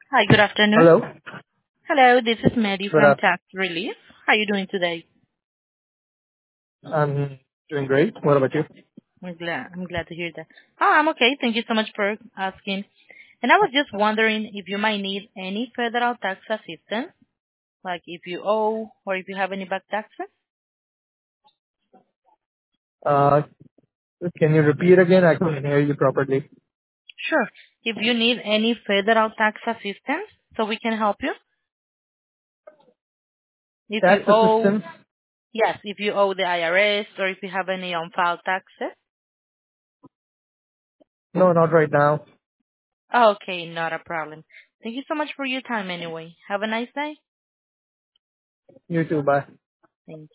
Hi, good afternoon. Hello. Hello, this is Maddie Good from up. Tax Relief. How are you doing today? I'm doing great. What about you? I'm glad to hear that. Oh, I'm okay. Thank you so much for asking. And I was just wondering if you might need any federal tax assistance, like if you owe or if you have any back taxes. Uh, can you repeat again? I couldn't hear you properly. Sure. If you need any federal tax assistance, so we can help you. If you Tax owe, assistance? yes, if you owe the IRS or if you have any unfiled taxes. No, not right now. Okay, not a problem. Thank you so much for your time anyway. Have a nice day. You too. Bye. Thank